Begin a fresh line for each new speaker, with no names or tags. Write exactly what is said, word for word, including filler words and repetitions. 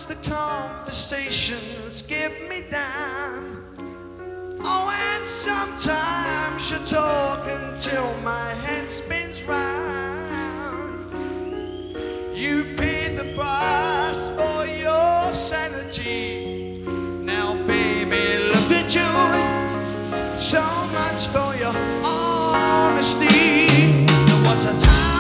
Sometimes the conversations get me down. Oh, and sometimes you talk until my head spins round. You paid the price for your sanity. Now, baby, look at you. So much for your honesty. There was a time